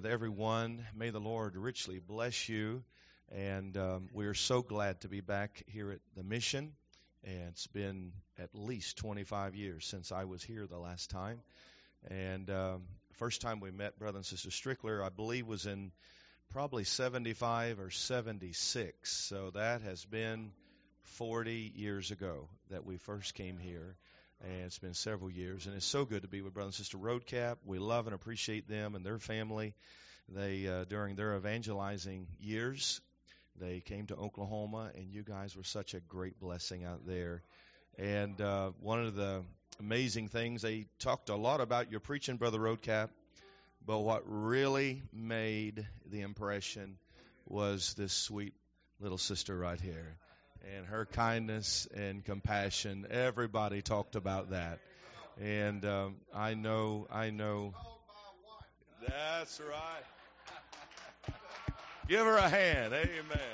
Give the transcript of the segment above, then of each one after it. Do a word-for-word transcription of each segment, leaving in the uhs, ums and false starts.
everyone. May the Lord richly bless you. And um, we are so glad to be back here at the Mission. And it's been at least twenty-five years since I was here the last time. And um, first time we met Brother and Sister Strickler, I believe, was in probably seventy-five or seventy-six. So that has been forty years ago that we first came here. And it's been several years, and it's so good to be with Brother and Sister Roadcap. We love and appreciate them and their family. They, uh, during their evangelizing years, they came to Oklahoma, and you guys were such a great blessing out there. And uh, one of the amazing things, they talked a lot about your preaching, Brother Roadcap, but what really made the impression was this sweet little sister right here. And her kindness and compassion, everybody talked about that. And um, I know, I know. That's right. Give her a hand. Amen.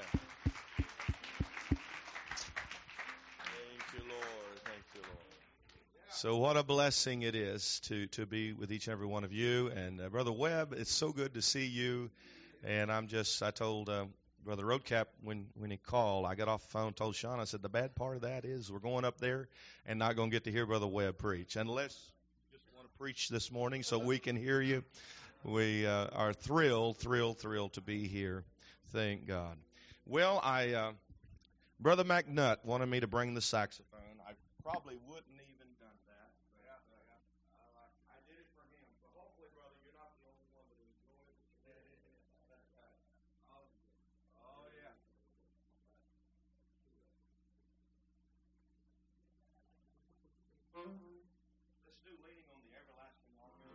Thank you, Lord. Thank you, Lord. So what a blessing it is to, to be with each and every one of you. And uh, Brother Webb, it's so good to see you. And I'm just, I told uh, Brother Roadcap, when, when he called, I got off the phone and told Sean, I said, the bad part of that is we're going up there and not going to get to hear Brother Webb preach. Unless you just want to preach this morning so we can hear you. We uh, are thrilled, thrilled, thrilled to be here. Thank God. Well, I, uh, Brother McNutt wanted me to bring the saxophone. I probably wouldn't even done that. But, yeah, yeah. I, I did it for him. So hopefully, brother, you're not the only one that enjoys it. Oh, yeah. Let's do Leaning on the Everlasting Arm.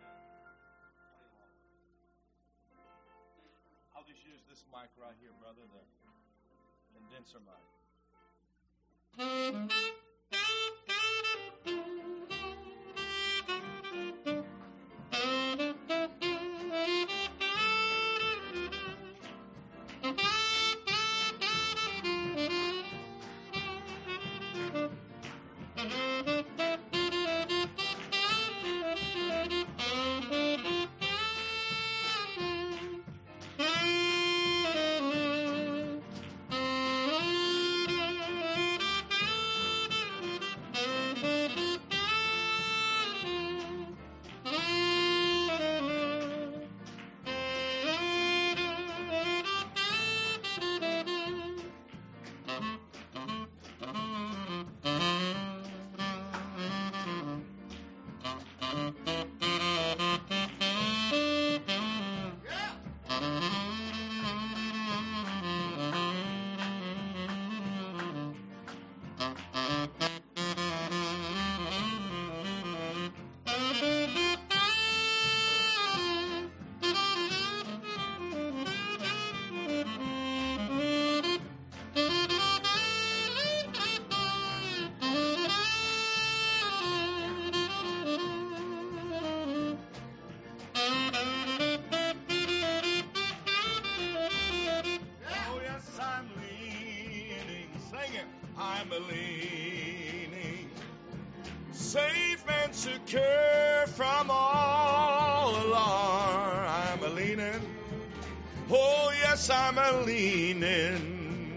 I'll just use this mic right here, brother, the condenser mic. Secure from all alarm, I'm a leaning. Oh yes, I'm a leaning,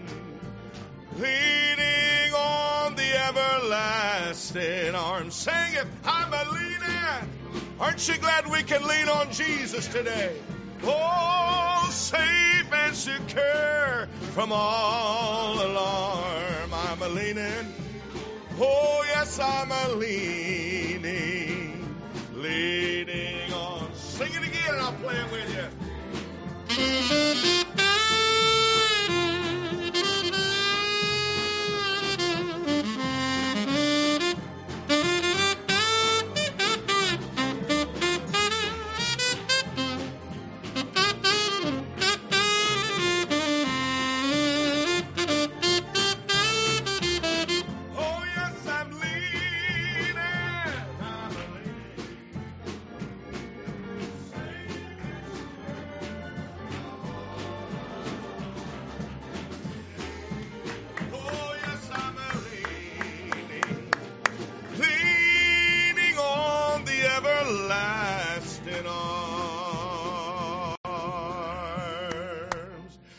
leaning on the everlasting arm. Sing it, I'm a leaning. Aren't you glad we can lean on Jesus today? Oh, safe and secure from all alarm, I'm a leaning. Oh, yes, I'm a leaning, leaning on. Sing it again and I'll play it with you.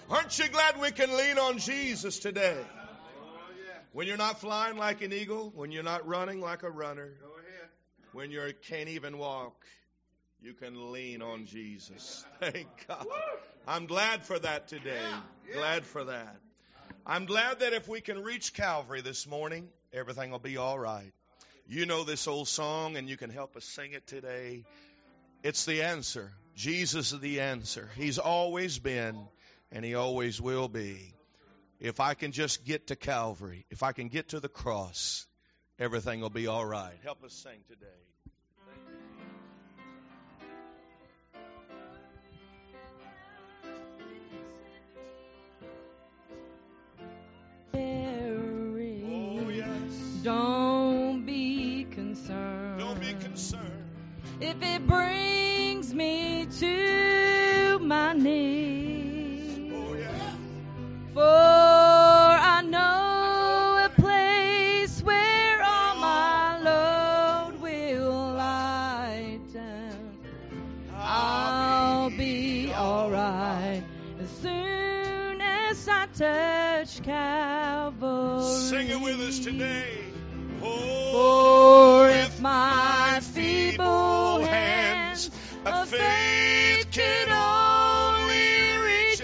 Aren't you glad we can lean on Jesus today? When you're not flying like an eagle, when you're not running like a runner, when you can't even walk, you can lean on Jesus. Thank God. I'm glad for that today. Glad for that. I'm glad that if we can reach Calvary this morning, everything will be all right. You know this old song, and you can help us sing it today. It's the answer. Jesus is the answer. He's always been, and He always will be. If I can just get to Calvary, if I can get to the cross, everything will be all right. Help us sing today. Oh, yes. Don't be concerned. Don't be concerned. If it brings me to my knees. Oh, yeah. For I know a place where all my load will lie down. I'll be all right as soon as I touch Calvary. Sing it with us today. For if my feeble hands of faith could only reach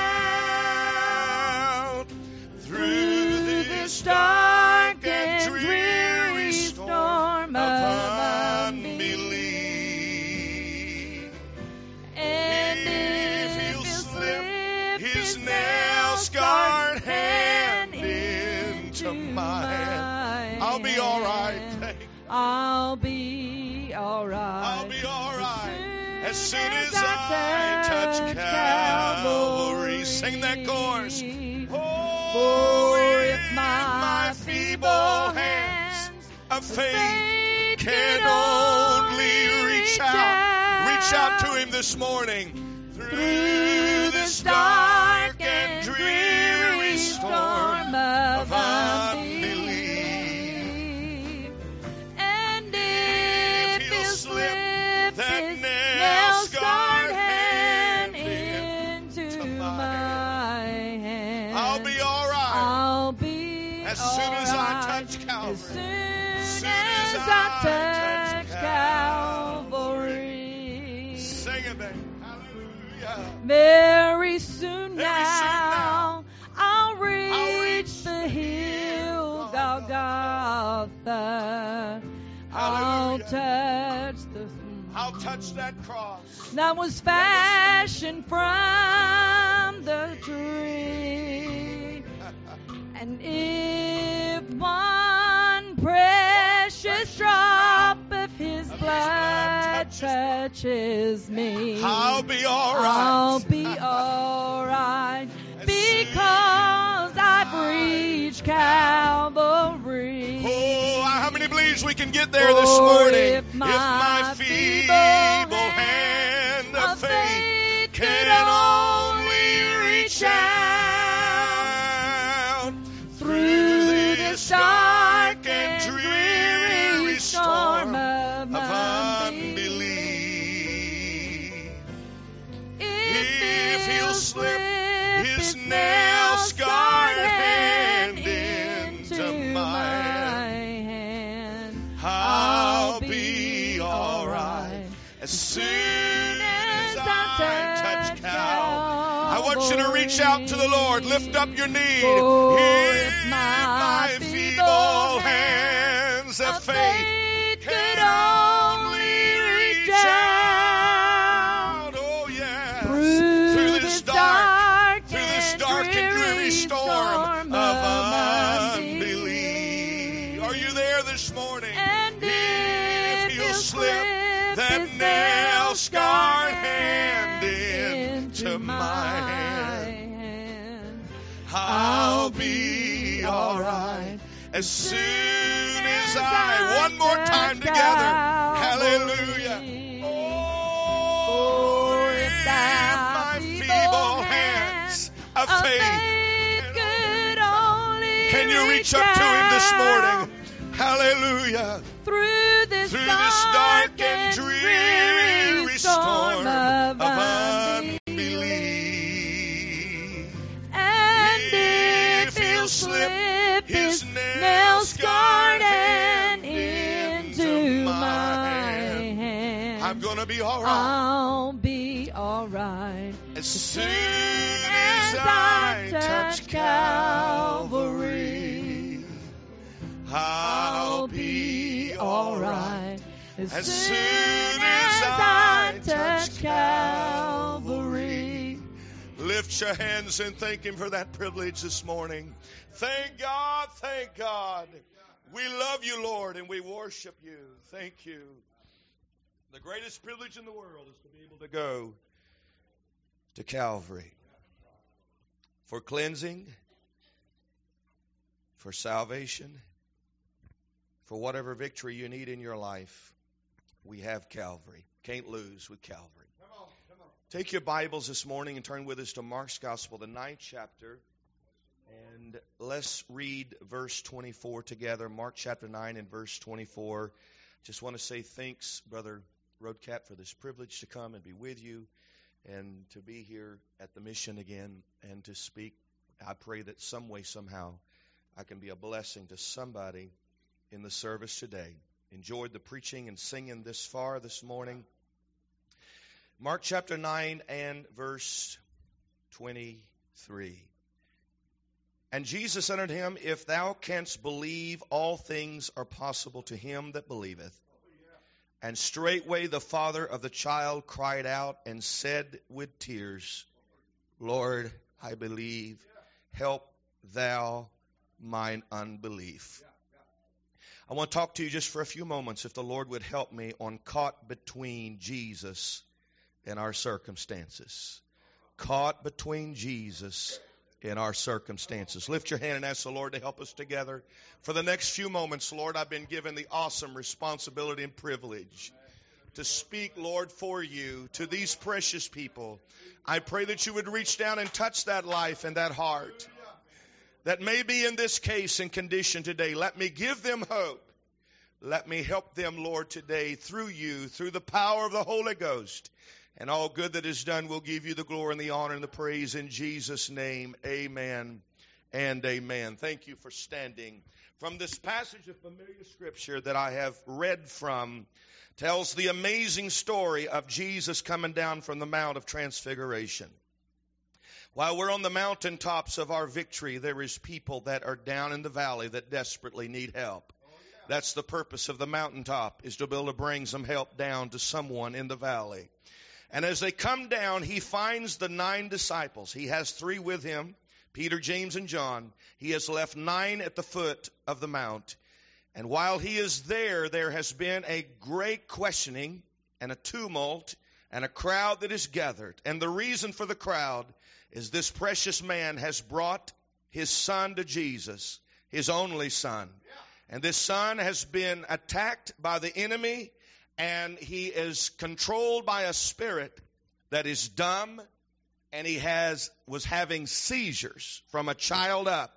out through this dark and dreary storm of unbelief, and if He'll slip His nail-scarred hand into mine, I'll be all right. I'll be all right. I'll be all right. As soon as, as I, I touch Calvary. Calvary. Sing that chorus. Oh, For if if my my feeble hands of faith can only reach out. Reach out to Him this morning. Through this dark and dreary storm of unbelief. And if He'll slip that His nail-scarred hand hand into into my hand, I'll be all right. I'll be As soon as I all right. touch Calvary. As soon, Soon as, as I I touch touch Calvary. Sing it, baby. Hallelujah. Very soon Very now, soon now, I'll reach, I'll reach the hill Golgotha. I'll Hallelujah. touch the I'll touch that cross. that was fashioned from the tree. And if one precious drop of His blood touches me, I'll be all right. I'll be all right, because I've reached Calvary. Oh, how many believes we can get there this For morning? if my feeble hand of faith can only reach out through this dark and dreary storm of unbelief, if He'll slip His nail-scarred hand into mine, I'll be all right as soon as I touch Calvary. I want you to reach out to the Lord. Lift up your need. For If if my feeble hands of faith could only reach out, oh yeah, through this dark, through this dark and dreary storm of unbelief. Are you there this morning? And If He'll slip that His nail-scarred hand into my my hand, I'll be all right as soon as I. One more time together. Hallelujah. Oh, if my feeble hands of faith. Can you reach up to Him this morning? Hallelujah. Through this, Through this dark and dreary storm of unbelief. be all right. I'll be all right. As soon as I touch Calvary, I'll be all right. As soon as I touch Calvary. Lift your hands and thank Him for that privilege this morning. Thank God, thank God. We love you, Lord, and we worship you. Thank you. The greatest privilege in the world is to be able to go to Calvary for cleansing, for salvation, for whatever victory you need in your life. We have Calvary. Can't lose with Calvary. Take your Bibles this morning and turn with us to Mark's Gospel, the ninth chapter. And let's read verse twenty-four together. Mark chapter nine and verse twenty-four. Just want to say thanks, Brother Roadcap, for this privilege to come and be with you and to be here at the mission again and to speak. I pray that some way, somehow, I can be a blessing to somebody in the service today. Enjoyed the preaching and singing this far this morning. Mark chapter nine and verse twenty-three. And Jesus said unto him, If thou canst believe, all things are possible to him that believeth. And straightway the father of the child cried out and said with tears, Lord, I believe, help thou mine unbelief. I want to talk to you just for a few moments, if the Lord would help me, on caught between Jesus and our circumstances. Caught between Jesus in our circumstances. Lift your hand and ask the Lord to help us together. For the next few moments, Lord, I've been given the awesome responsibility and privilege to speak, Lord, for you to these precious people. I pray that you would reach down and touch that life and that heart that may be in this case and condition today. Let me give them hope. Let me help them, Lord, today through you, through the power of the Holy Ghost. And all good that is done, we'll give you the glory and the honor and the praise in Jesus' name. Amen and amen. Thank you for standing. From this passage of familiar scripture that I have read from, tells the amazing story of Jesus coming down from the Mount of Transfiguration. While we're on the mountaintops of our victory, there is people that are down in the valley that desperately need help. That's the purpose of the mountaintop, is to be able to bring some help down to someone in the valley. And as they come down, he finds the nine disciples. He has three with him, Peter, James, and John. He has left nine at the foot of the mount. And while he is there, there has been a great questioning and a tumult and a crowd that is gathered. And the reason for the crowd is this precious man has brought his son to Jesus, his only son. And this son has been attacked by the enemy, and he is controlled by a spirit that is dumb, and he has was having seizures from a child up.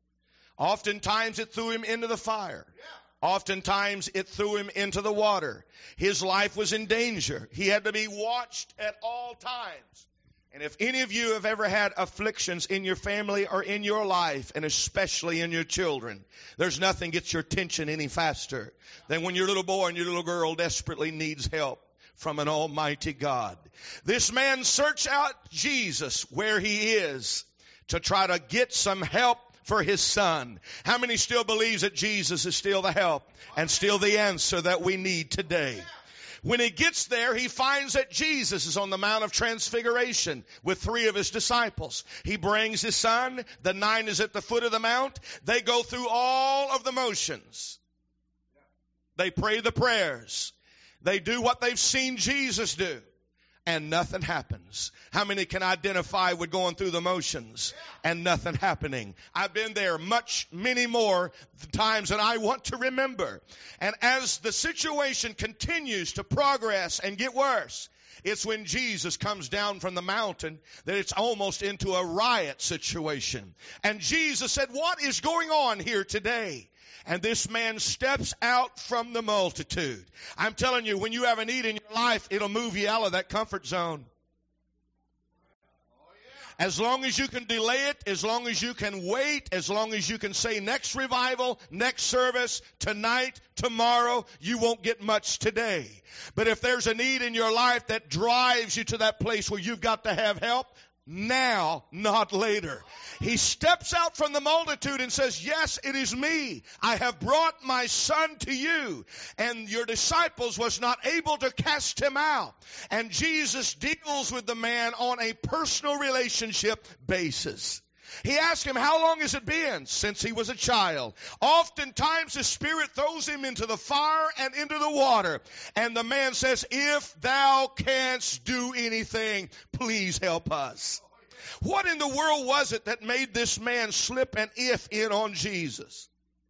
Oftentimes it threw him into the fire. Oftentimes it threw him into the water. His life was in danger. He had to be watched at all times. And if any of you have ever had afflictions in your family or in your life, and especially in your children, there's nothing gets your attention any faster than when your little boy and your little girl desperately needs help from an almighty God. This man searched out Jesus where he is to try to get some help for his son. How many still believes that Jesus is still the help and still the answer that we need today? When he gets there, he finds that Jesus is on the Mount of Transfiguration with three of his disciples. He brings his son. The nine is at the foot of the mount. They go through all of the motions. They pray the prayers. They do what they've seen Jesus do. And nothing happens. How many can identify with going through the motions and nothing happening? I've been there much, many more times than I want to remember. And as the situation continues to progress and get worse, it's when Jesus comes down from the mountain that it's almost into a riot situation. And Jesus said, what is going on here today? And this man steps out from the multitude. I'm telling you, when you have a need in your life, it'll move you out of that comfort zone. As long as you can delay it, as long as you can wait, as long as you can say next revival, next service, tonight, tomorrow, you won't get much today. But if there's a need in your life that drives you to that place where you've got to have help, now, not later. He steps out from the multitude and says, yes, it is me. I have brought my son to you. And your disciples was not able to cast him out. And Jesus deals with the man on a personal relationship basis. He asked him, how long has it been since he was a child? Oftentimes the Spirit throws him into the fire and into the water. And the man says, if thou canst do anything, please help us. What in the world was it that made this man slip an if in on Jesus?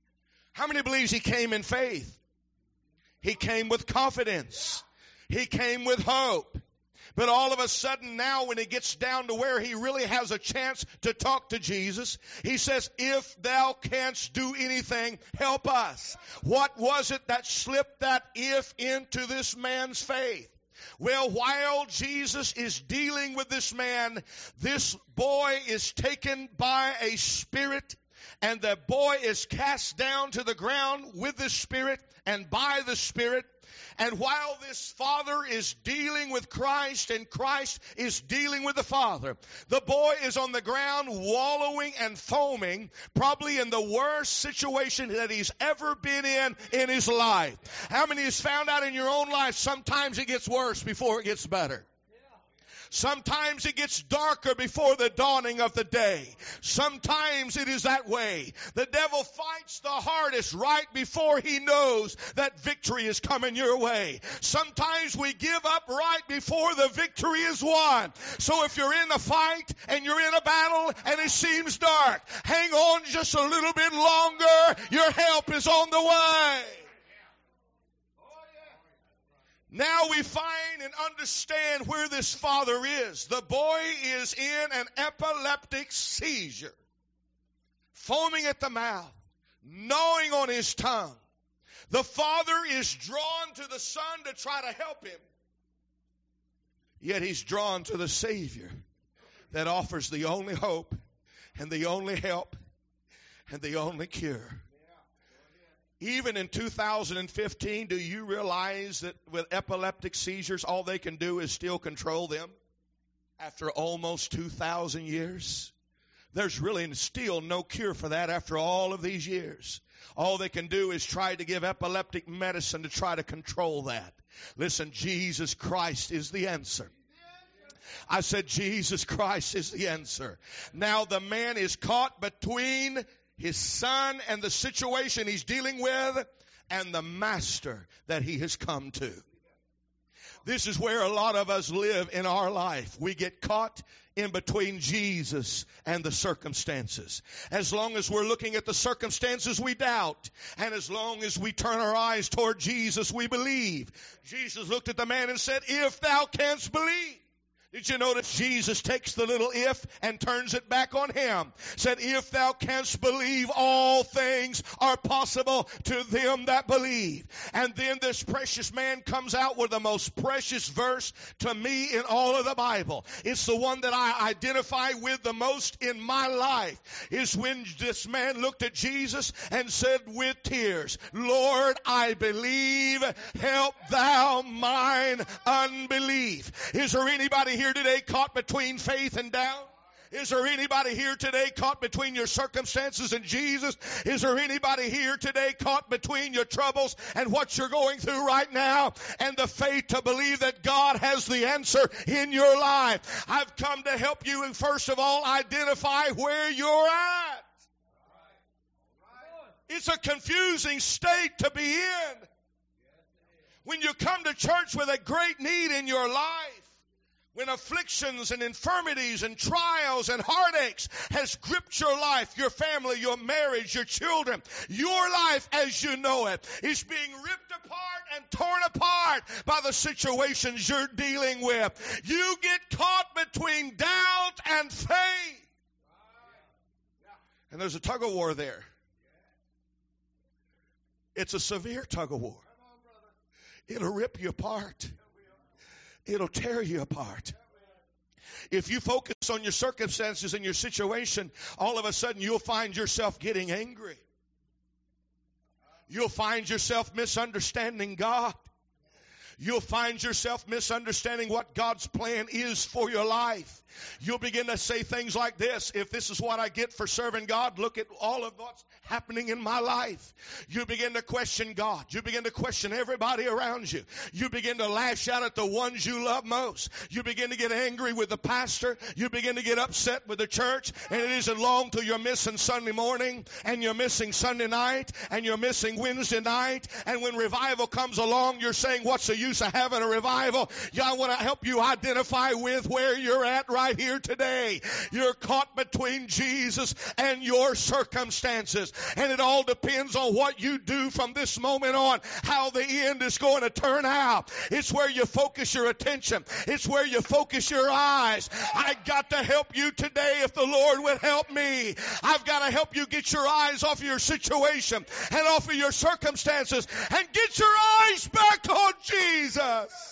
How many believes he came in faith? He came with confidence. He came with hope. But all of a sudden now when he gets down to where he really has a chance to talk to Jesus, he says, if thou canst do anything, help us. What was it that slipped that if into this man's faith? Well, while Jesus is dealing with this man, this boy is taken by a spirit, and the boy is cast down to the ground with the Spirit and by the Spirit. And while this father is dealing with Christ and Christ is dealing with the father, the boy is on the ground wallowing and foaming, probably in the worst situation that he's ever been in in his life. How many has found out in your own life sometimes it gets worse before it gets better? Sometimes it gets darker before the dawning of the day. Sometimes it is that way. The devil fights the hardest right before he knows that victory is coming your way. Sometimes we give up right before the victory is won. So if you're in a fight and you're in a battle and it seems dark, hang on just a little bit longer. Your help is on the way. Now we find and understand where this father is. The boy is in an epileptic seizure, foaming at the mouth, gnawing on his tongue. The father is drawn to the son to try to help him. Yet he's drawn to the Savior that offers the only hope and the only help and the only cure. Even in two thousand fifteen, do you realize that with epileptic seizures, all they can do is still control them after almost two thousand years? There's really still no cure for that after all of these years. All they can do is try to give epileptic medicine to try to control that. Listen, Jesus Christ is the answer. I said Jesus Christ is the answer. Now the man is caught between his son and the situation he's dealing with and the master that he has come to. This is where a lot of us live in our life. We get caught in between Jesus and the circumstances. As long as we're looking at the circumstances, we doubt. And as long as we turn our eyes toward Jesus, we believe. Jesus looked at the man and said, if thou canst believe. Did you notice Jesus takes the little if and turns it back on him? Said, if thou canst believe, all things are possible to them that believe. And then this precious man comes out with the most precious verse to me in all of the Bible. It's the one that I identify with the most in my life. Is when this man looked at Jesus and said with tears, Lord, I believe, help thou mine unbelief. Is there anybody here today caught between faith and doubt? Is there anybody here today caught between your circumstances and Jesus? Is there anybody here today caught between your troubles and what you're going through right now and the faith to believe that God has the answer in your life? I've come to help you and first of all identify where you're at. It's a confusing state to be in. When you come to church with a great need in your life, when afflictions and infirmities and trials and heartaches has gripped your life, your family, your marriage, your children, your life as you know it is being ripped apart and torn apart by the situations you're dealing with. You get caught between doubt and faith. And there's a tug of war there. It's a severe tug of war. It'll rip you apart. It'll tear you apart. If you focus on your circumstances and your situation, all of a sudden you'll find yourself getting angry. You'll find yourself misunderstanding God. You'll find yourself misunderstanding what God's plan is for your life. You'll begin to say things like this: if this is what I get for serving God, look at all of what's happening in my life. You begin to question God. You begin to question everybody around you. You begin to lash out at the ones you love most. You begin to get angry with the pastor. You begin to get upset with the church. And it isn't long till you're missing Sunday morning, and you're missing Sunday night, and you're missing Wednesday night. And when revival comes along, you're saying, what's the use of having a revival? Yeah, I want to help you identify with where you're at right here today. You're caught between Jesus and your circumstances. And it all depends on what you do from this moment on, how the end is going to turn out. It's where you focus your attention. It's where you focus your eyes. I got to help you today if the Lord would help me. I've got to help you get your eyes off of your situation and off of your circumstances and get your eyes back on Jesus.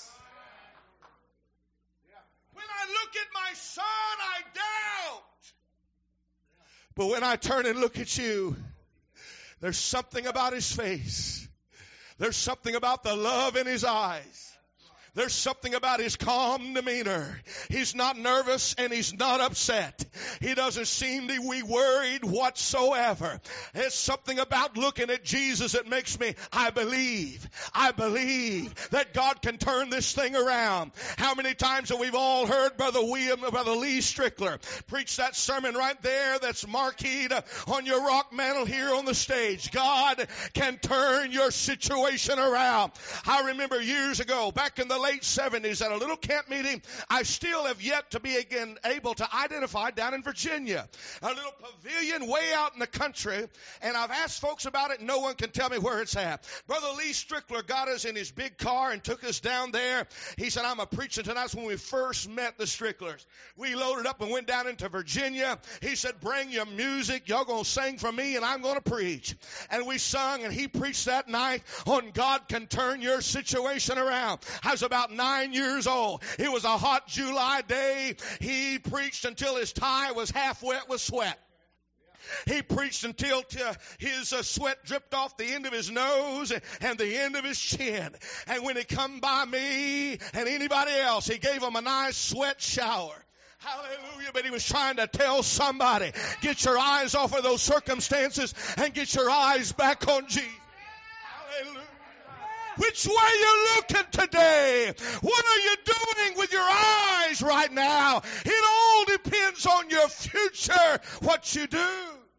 I look at my son, I doubt. But when I turn and look at you, there's something about his face. There's something about the love in his eyes. There's something about his calm demeanor. He's not nervous and he's not upset. He doesn't seem to be worried whatsoever. There's something about looking at Jesus that makes me, I believe, I believe that God can turn this thing around. How many times have we all heard Brother William, Brother Lee Strickler preach that sermon right there that's marqueed on your rock mantle here on the stage? God can turn your situation around. I remember years ago, back in the late seventies, at a little camp meeting I still have yet to be again able to identify down in Virginia. A little pavilion way out in the country, and I've asked folks about it and no one can tell me where it's at. Brother Lee Strickler got us in his big car and took us down there. He said, I'm a preacher tonight. That's when we first met the Stricklers. We loaded up and went down into Virginia. He said, bring your music. Y'all going to sing for me and I'm going to preach. And we sung and he preached that night on God can turn your situation around. I was about nine years old. It was a hot July day. He preached until his tie was half wet with sweat. He preached until t- his uh, sweat dripped off the end of his nose and the end of his chin. And when he come by me and anybody else, he gave them a nice sweat shower. Hallelujah. But he was trying to tell somebody, get your eyes off of those circumstances and get your eyes back on Jesus. Hallelujah. Which way you looking today? What are you doing with your eyes right now? It all depends on your future, what you do.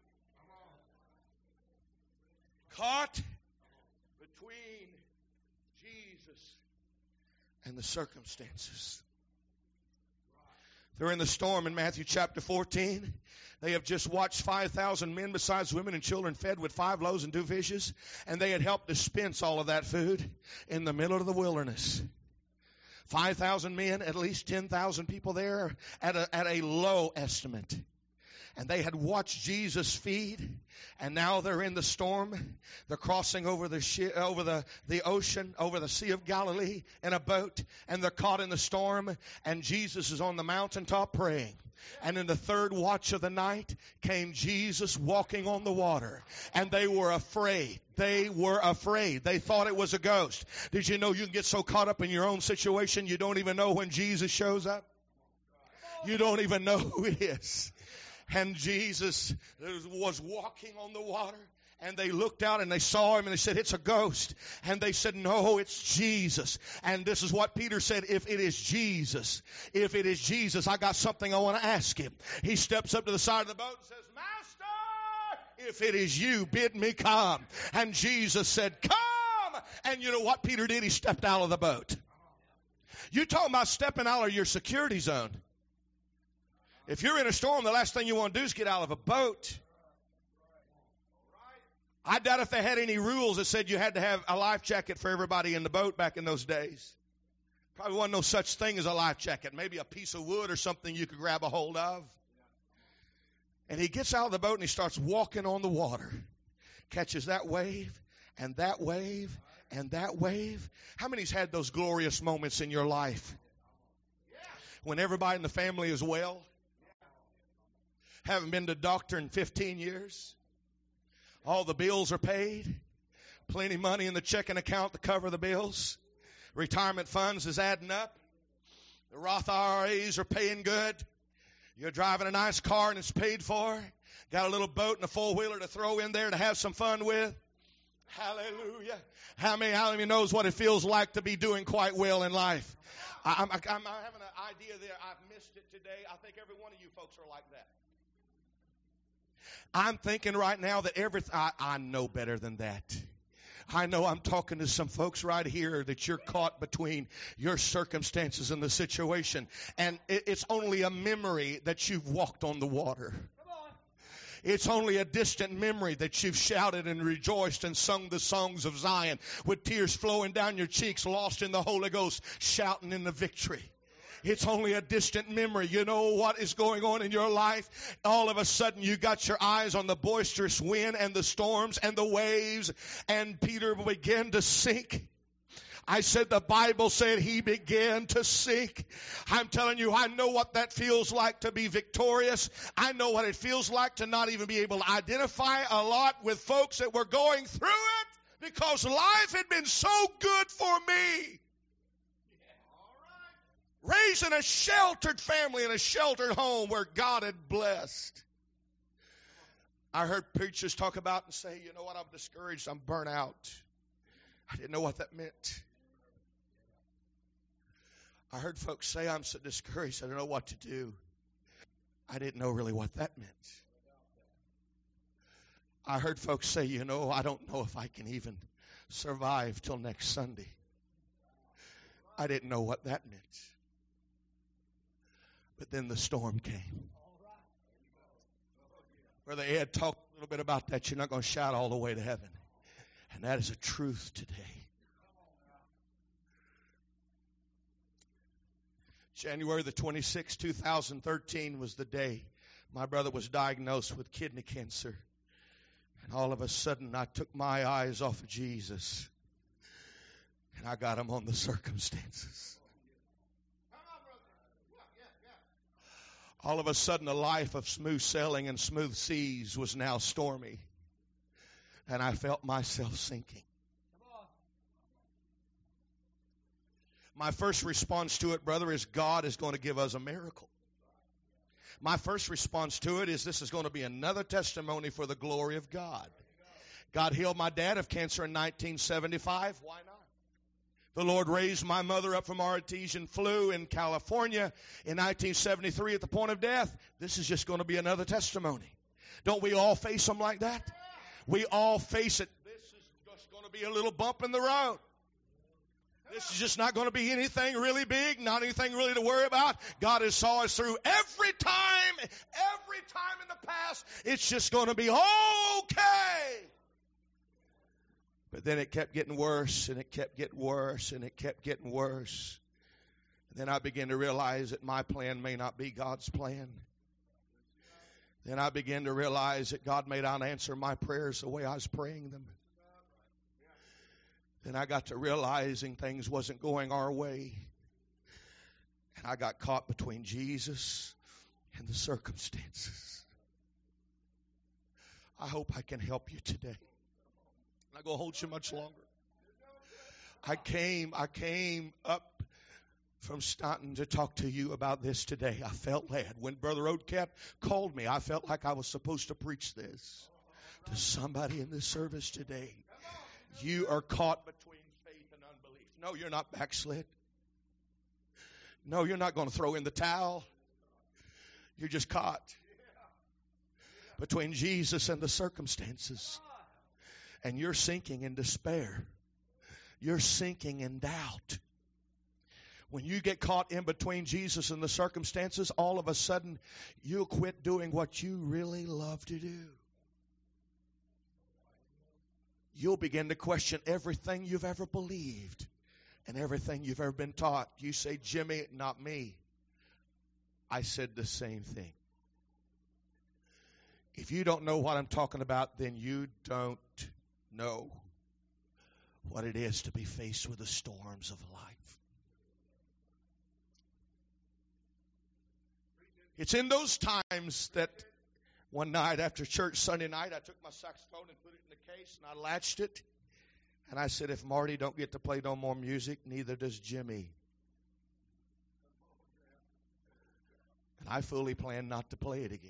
Caught between Jesus and the circumstances. They're in the storm in Matthew chapter fourteen. They have just watched five thousand men besides women and children fed with five loaves and two fishes. And they had helped dispense all of that food in the middle of the wilderness. five thousand men, at least ten thousand people there at a, at a low estimate. And they had watched Jesus feed. And now they're in the storm. They're crossing over the shi- over the, the ocean, over the Sea of Galilee in a boat. And they're caught in the storm. And Jesus is on the mountaintop praying. And in the third watch of the night came Jesus walking on the water. And they were afraid. They were afraid. They thought it was a ghost. Did you know you can get so caught up in your own situation you don't even know when Jesus shows up? You don't even know who it is. And Jesus was walking on the water. And they looked out and they saw him and they said, it's a ghost. And they said, no, it's Jesus. And this is what Peter said, if it is Jesus, if it is Jesus, I got something I want to ask him. He steps up to the side of the boat and says, Master, if it is you, bid me come. And Jesus said, come. And you know what Peter did? He stepped out of the boat. You're talking about stepping out of your security zone. If you're in a storm, the last thing you want to do is get out of a boat. I doubt if they had any rules that said you had to have a life jacket for everybody in the boat back in those days. Probably wasn't no such thing as a life jacket. Maybe a piece of wood or something you could grab a hold of. And he gets out of the boat and he starts walking on the water. Catches that wave and that wave and that wave. How many's had those glorious moments in your life when everybody in the family is well. Haven't been to the doctor in fifteen years. All the bills are paid. Plenty of money in the checking account to cover the bills. Retirement funds is adding up. The Roth I R As are paying good. You're driving a nice car and it's paid for. Got a little boat and a four-wheeler to throw in there to have some fun with. Hallelujah. How many, how many knows what it feels like to be doing quite well in life? I, I'm, I'm, I'm having an idea there. I've missed it today. I think every one of you folks are like that. I'm thinking right now that every, I, I know better than that. I know I'm talking to some folks right here that you're caught between your circumstances and the situation. And it, it's only a memory that you've walked on the water. It's only a distant memory that you've shouted and rejoiced and sung the songs of Zion with tears flowing down your cheeks, lost in the Holy Ghost, shouting in the victory. It's only a distant memory. You know what is going on in your life? All of a sudden you got your eyes on the boisterous wind and the storms and the waves, and Peter began to sink. I said the Bible said he began to sink. I'm telling you, I know what that feels like to be victorious. I know what it feels like to not even be able to identify a lot with folks that were going through it because life had been so good for me. Raising a sheltered family in a sheltered home where God had blessed. I heard preachers talk about and say, you know what, I'm discouraged, I'm burnt out. I didn't know what that meant. I heard folks say, I'm so discouraged, I don't know what to do. I didn't know really what that meant. I heard folks say, you know, I don't know if I can even survive till next Sunday. I didn't know what that meant. But then the storm came. Brother Ed talked a little bit about that. You're not going to shout all the way to heaven. And that is a truth today. January the twenty-sixth, two thousand thirteen was the day my brother was diagnosed with kidney cancer. And all of a sudden I took my eyes off of Jesus and I got him on the circumstances. All of a sudden, a life of smooth sailing and smooth seas was now stormy. And I felt myself sinking. My first response to it, brother, is God is going to give us a miracle. My first response to it is this is going to be another testimony for the glory of God. God healed my dad of cancer in nineteen seventy-five. Why not? The Lord raised my mother up from artesian flu in California in nineteen seventy-three at the point of death. This is just going to be another testimony. Don't we all face them like that? We all face it. This is just going to be a little bump in the road. This is just not going to be anything really big, not anything really to worry about. God has saw us through every time, every time in the past. It's just going to be okay. But then it kept getting worse, and it kept getting worse, and it kept getting worse. And then I began to realize that my plan may not be God's plan. Then I began to realize that God may not answer my prayers the way I was praying them. Then I got to realizing things wasn't going our way. And I got caught between Jesus and the circumstances. I hope I can help you today. I'm not going to hold you much longer. I came, I came up from Staunton to talk to you about this today. I felt led. When Brother Oldcap called me, I felt like I was supposed to preach this to somebody in this service today. You are caught between faith and unbelief. No, you're not backslid. No, you're not going to throw in the towel. You're just caught between Jesus and the circumstances. And you're sinking in despair. You're sinking in doubt. When you get caught in between Jesus and the circumstances, all of a sudden, you'll quit doing what you really love to do. You'll begin to question everything you've ever believed and everything you've ever been taught. You say, Jimmy, not me. I said the same thing. If you don't know what I'm talking about, then you don't know what it is to be faced with the storms of life. It's in those times that one night after church, Sunday night, I took my saxophone and put it in the case and I latched it. And I said, if Marty don't get to play no more music, neither does Jimmy. And I fully plan not to play it again.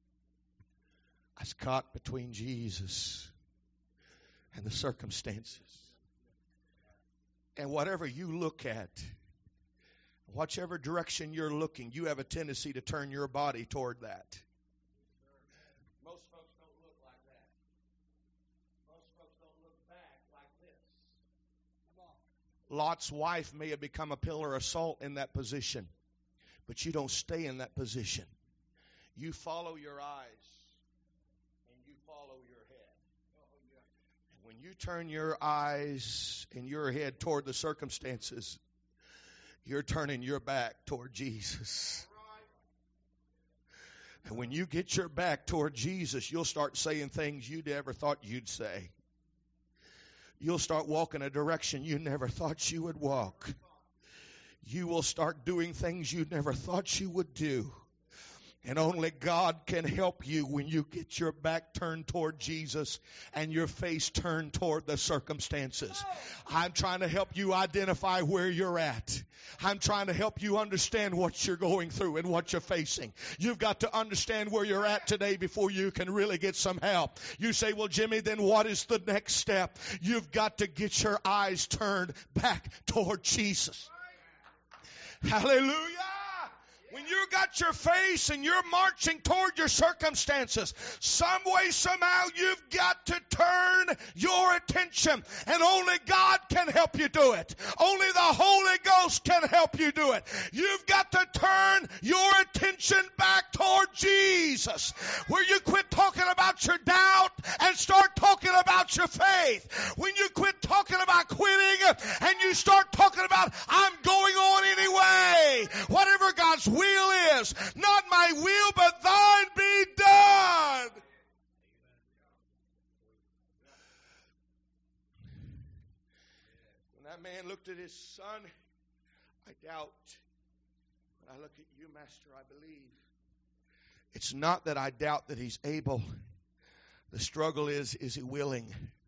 I was caught between Jesus and the circumstances. And whatever you look at, whichever direction you're looking, you have a tendency to turn your body toward that. Most folks don't look like that. Most folks don't look back like this. Lot's wife may have become a pillar of salt in that position, but you don't stay in that position. You follow your eyes and you follow your head. And when you turn your eyes and your head toward the circumstances, you're turning your back toward Jesus. And when you get your back toward Jesus, you'll start saying things you never thought you'd say. You'll start walking a direction you never thought you would walk. You will start doing things you never thought you would do. And only God can help you when you get your back turned toward Jesus and your face turned toward the circumstances. I'm trying to help you identify where you're at. I'm trying to help you understand what you're going through and what you're facing. You've got to understand where you're at today before you can really get some help. You say, well, Jimmy, then what is the next step? You've got to get your eyes turned back toward Jesus. Hallelujah. When you got your face and you're marching toward your circumstances, some way, somehow, you've got to turn your attention. And only God can help you do it. Only the Holy Ghost can help you do it. You've got to turn your attention back toward Jesus. Where you quit talking about your doubt and start talking about your faith. When you quit talking about quitting and you start talking about, I'm going on anyway. Whatever God's will is, not my will, but thine be done. When that man looked at his son, I doubt. When I look at you, Master, I believe. It's not that I doubt that he's able. The struggle is, is he willing?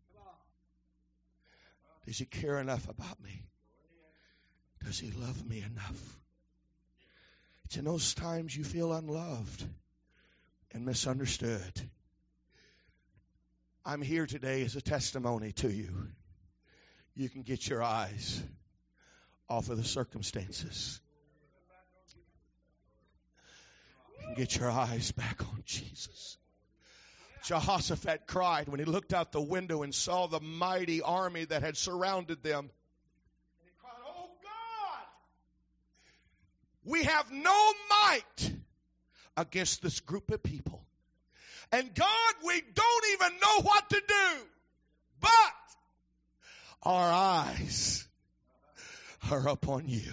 Does he care enough about me? Does he love me enough? It's in those times you feel unloved and misunderstood. I'm here today as a testimony to you. You can get your eyes off of the circumstances. You can get your eyes back on Jesus. Jehoshaphat cried when he looked out the window and saw the mighty army that had surrounded them. We have no might against this group of people. And God, we don't even know what to do. But our eyes are upon you.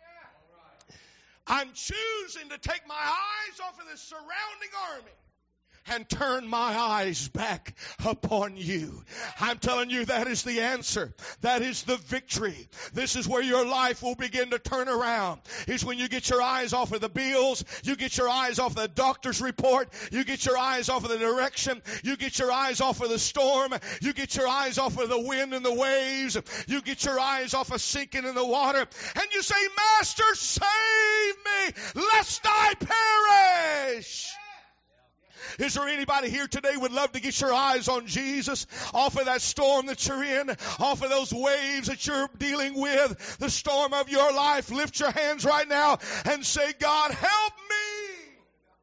I'm choosing to take my eyes off of this surrounding army and turn my eyes back upon you. I'm telling you, that is the answer. That is the victory. This is where your life will begin to turn around. Is when you get your eyes off of the bills, you get your eyes off of the doctor's report, you get your eyes off of the direction, you get your eyes off of the storm, you get your eyes off of the wind and the waves, you get your eyes off of sinking in the water, and you say, Master, save me, lest I perish. Is there anybody here today would love to get your eyes on Jesus, off of that storm that you're in, off of those waves that you're dealing with, the storm of your life? Lift your hands right now and say, God, help me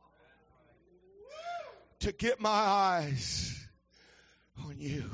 to get my eyes on you.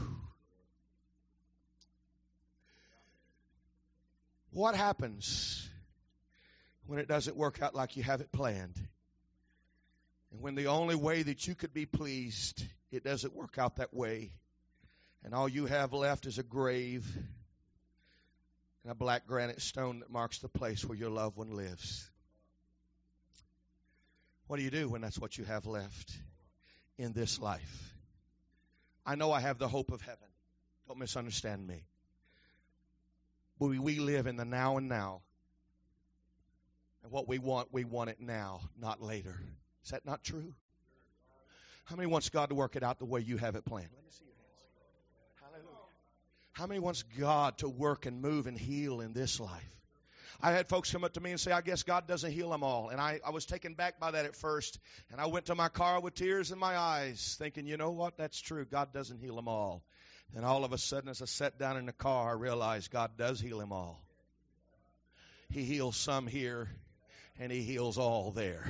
What happens when it doesn't work out like you have it planned? And when the only way that you could be pleased, it doesn't work out that way. And all you have left is a grave and a black granite stone that marks the place where your loved one lives. What do you do when that's what you have left in this life? I know I have the hope of heaven. Don't misunderstand me. But we, we live in the now and now. And what we want, we want it now, not later. Is that not true? How many wants God to work it out the way you have it planned? Let me see your hands. Hallelujah. How many wants God to work and move and heal in this life? I had folks come up to me and say, I guess God doesn't heal them all. And I, I was taken back by that at first. And I went to my car with tears in my eyes, thinking, you know what? That's true. God doesn't heal them all. Then all of a sudden, as I sat down in the car, I realized God does heal them all. He heals some here, and He heals all there.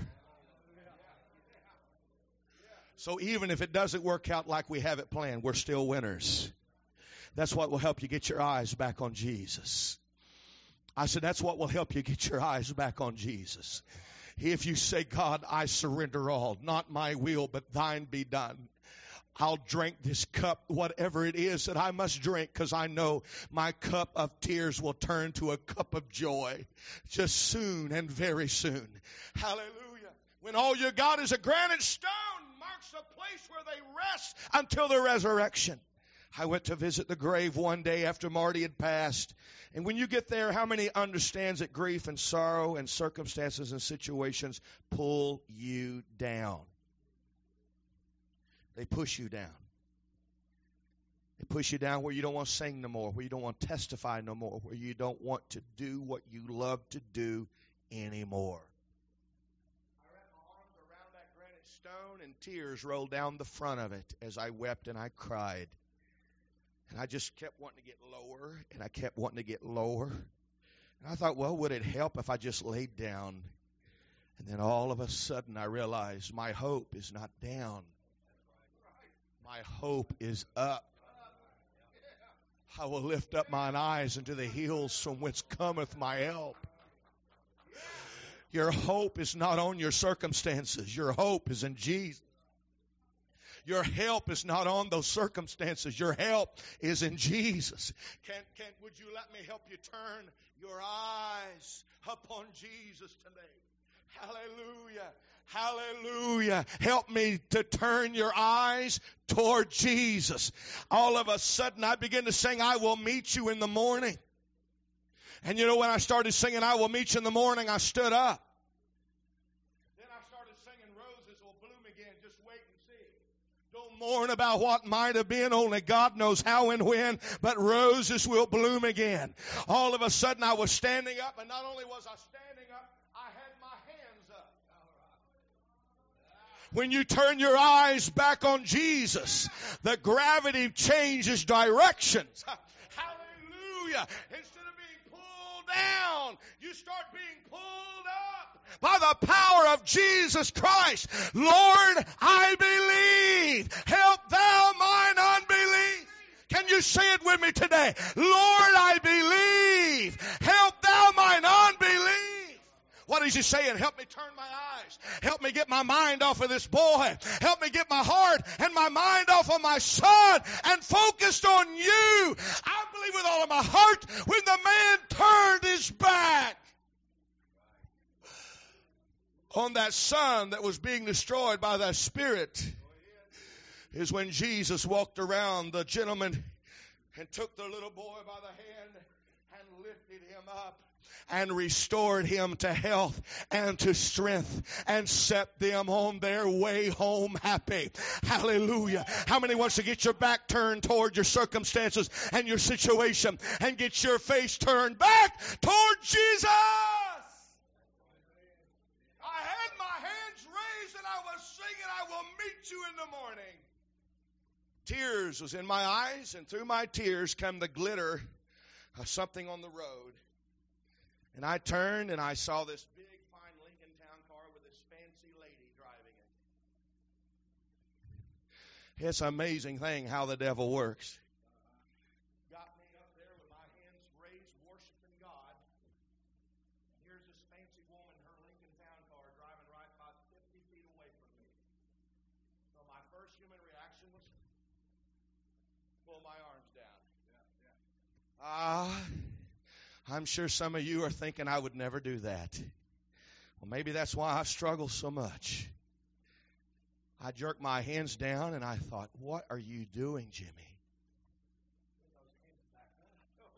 So even if it doesn't work out like we have it planned, we're still winners. That's what will help you get your eyes back on Jesus. I said, that's what will help you get your eyes back on Jesus. If you say, God, I surrender all, not my will, but thine be done. I'll drink this cup, whatever it is that I must drink, because I know my cup of tears will turn to a cup of joy just soon and very soon. Hallelujah. When all you got is a granite stone, marks a place where they rest until the resurrection. I went to visit the grave one day after Marty had passed. And when you get there, how many understands that grief and sorrow and circumstances and situations pull you down? They push you down. They push you down where you don't want to sing no more, where you don't want to testify no more, where you don't want to do what you love to do anymore. I wrapped my arms around that granite stone, and tears rolled down the front of it as I wept and I cried. And I just kept wanting to get lower, and I kept wanting to get lower. And I thought, well, would it help if I just laid down? And then all of a sudden I realized my hope is not down. My hope is up. I will lift up mine eyes into the hills from whence cometh my help. Your hope is not on your circumstances. Your hope is in Jesus. Your help is not on those circumstances. Your help is in Jesus. Can, can, would you let me help you turn your eyes upon Jesus today? Hallelujah. Hallelujah. Help me to turn your eyes toward Jesus. All of a sudden, I begin to sing, I will meet you in the morning. And you know, when I started singing, I will meet you in the morning, I stood up. Then I started singing, roses will bloom again. Just wait and see. Don't mourn about what might have been. Only God knows how and when. But roses will bloom again. All of a sudden, I was standing up. And not only was I standing up, I had my hands up. When you turn your eyes back on Jesus, the gravity changes directions. Hallelujah. Instead of being pulled down, you start being pulled up by the power of Jesus Christ. Lord, I believe. Help thou mine unbelief. Can you say it with me today? Lord, I believe. Help thou mine unbelief. What is he saying? Help me turn my eyes. Help me get my mind off of this boy. Help me get my heart and my mind off of my son and focused on you. I believe with all of my heart when the man turned his back on that son that was being destroyed by that spirit is when Jesus walked around the gentleman and took the little boy by the hand and lifted him up and restored him to health and to strength and set them on their way home happy. Hallelujah. How many wants to get your back turned toward your circumstances and your situation and get your face turned back toward Jesus? I had my hands raised and I was singing, I will meet you in the morning. Tears was in my eyes, and through my tears come the glitter of something on the road. And I turned and I saw this big, fine Lincoln Town car with this fancy lady driving it. It's an amazing thing how the devil works. Got me up there with my hands raised, worshiping God. Here's this fancy woman in her Lincoln Town car driving right about fifty feet away from me. So my first human reaction was pull my arms down. Ah. Uh, I'm sure some of you are thinking I would never do that. Well, maybe that's why I struggle so much. I jerked my hands down and I thought, what are you doing, Jimmy?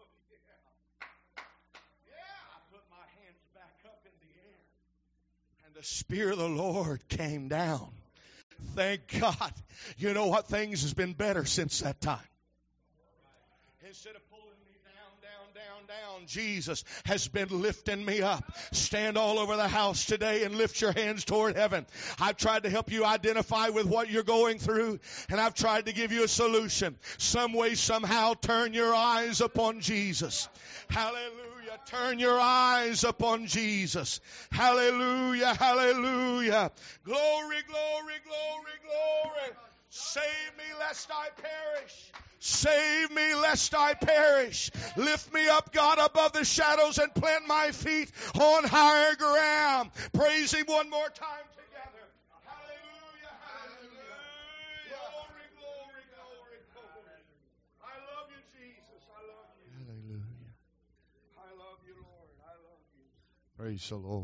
Yeah, I put my hands back up in the air. And the Spirit of the Lord came down. Thank God. You know what? Things has been better since that time. Instead of pulling me down, down, down, down, Jesus has been lifting me up. Stand all over the house today and lift your hands toward heaven. I've tried to help you identify with what you're going through, and I've tried to give you a solution. Some way, somehow, turn your eyes upon Jesus. Hallelujah. Turn your eyes upon Jesus. Hallelujah, hallelujah. Glory, glory, glory, glory. Save me lest I perish. Save me lest I perish. Lift me up, God, above the shadows and plant my feet on higher ground. Praise Him one more time together. Hallelujah, hallelujah. Glory, glory, glory, glory. I love you, Jesus. I love you. Hallelujah. I love you, Lord. I love you. Praise the Lord.